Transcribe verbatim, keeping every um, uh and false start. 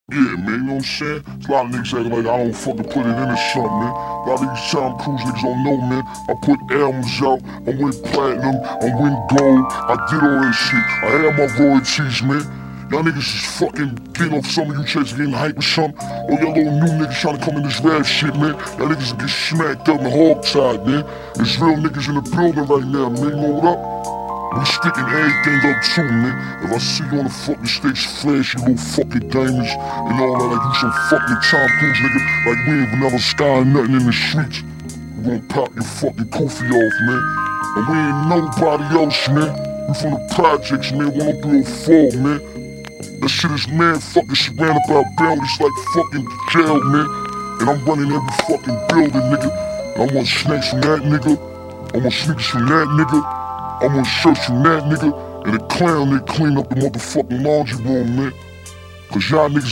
Yeah, man, you know what I'm saying? There's a lot of niggas acting like I don't fucking put it in or something, man. A lot of these Tom Cruise niggas don't know, man. I put albums out, I went platinum, I went gold, I did all that shit. I had my royalties, man. Y'all niggas is fucking getting off some of you chicks getting hype or something. Or y'all little new niggas trying to come in this rap shit, man. Y'all niggas get smacked up in the hog side, man. There's real niggas in the building right now, man. You know what up? We sticking everything up too, man. If I see you on the fucking stage flashing little fucking diamonds and all that, like you some fucking Tom Cruise nigga, like we ain't never skying nothing in the streets, we gon' pop your fucking koofy off, man. And we ain't nobody else, man. We from the projects, man. one oh three oh four, man. That shit is man fucking surrounded by boundaries like fucking jail, man. And I'm running every fucking building, nigga. And I want snakes from that nigga. I want sneakers from that nigga. I want shirts from that nigga, and the clown they clean up the motherfucking laundry room, man. Cause y'all niggas